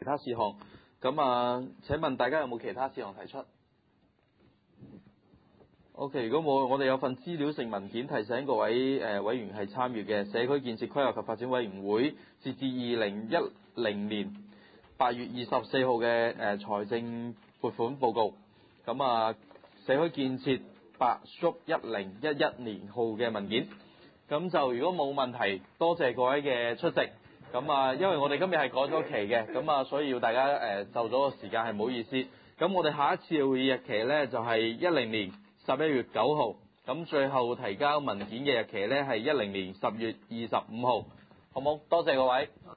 其他事項。咁請問大家有冇其他事項提出？OK， 如果冇，我哋有份資料性文件提醒各位委員係參與嘅社區建設規劃及發展委員會截至2010年8月24號嘅財政撥款報告。社區建設8/1011年號嘅文件。咁就如果冇問題，多謝各位嘅出席。因為我哋今日係改咗期嘅，所以要大家就咗個時間係唔好意思。咁我哋下一次嘅會議日期呢，就係2010年11月9號。咁最後提交文件嘅日期呢，係2010年10月25號。好冇？多謝各位。